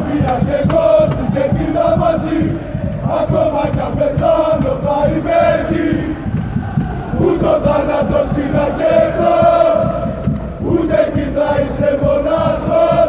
βία και εγώ και κοίτα μαζί. Ακόμα κι αν πεθάνω θα είμαι εκεί. Ούτε ο θάνατος είναι αρκετός, ούτε εκεί θα είσαι μονάχος.